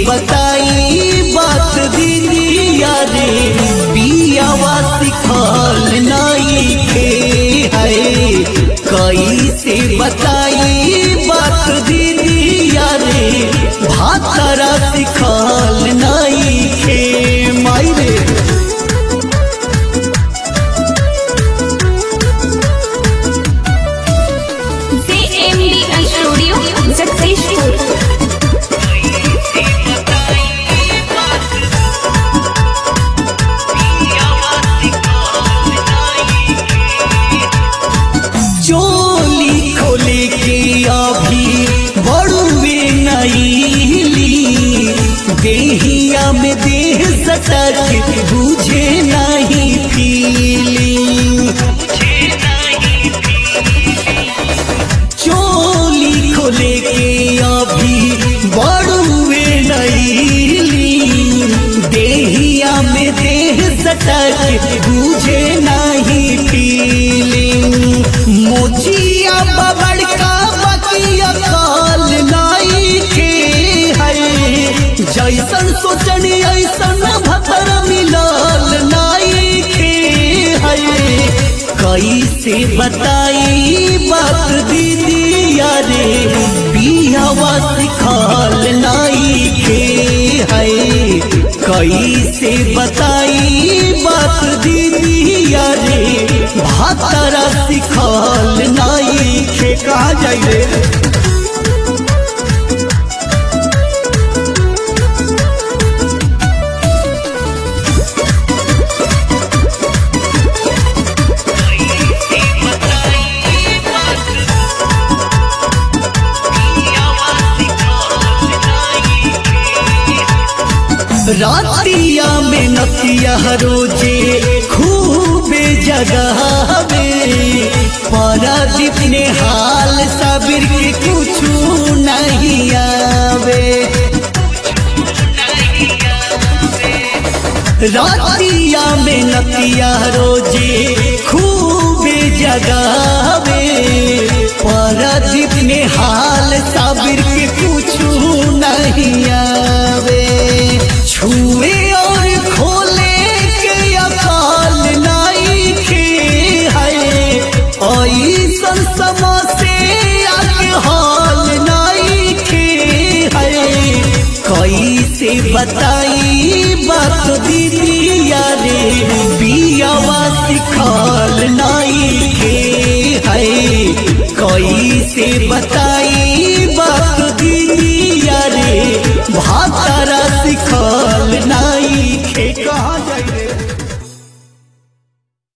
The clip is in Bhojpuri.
बताई बात दीदिया रे पियावा सिखल नहीं खे है। कैसे बताई बात दीदिया रे भातरा सिखल नहीं खे माई रे। चोली खोले के अभी बड़ुए नईली देहिया में देह सटक बुझे नहीं फीलिंग। चोली खोले के अभी बड़ुए नईली देहिया में देह सटक बुझे नहीं फीलिंग। मोचिया बबड़ का बकिया काल नाई के है। जैसन सोचनी ऐसन भतर मिलल नाई के है। कैसे बताई बात दीदिया रे पियावा सिखल नाई के है। कैसे बताई बात दीदिया रे भातरा सिखल नहीं खे। कहाँ जाई रे रातिया में नतिया रोजे खूबे जगावे। पारादीप ने हाल साबिर के कुछ नहीं आवे। रातिया में नतिया रोजे खूबे जगावे। पारादीप ने हाल साबिर के कुछ नहीं आवे। छुए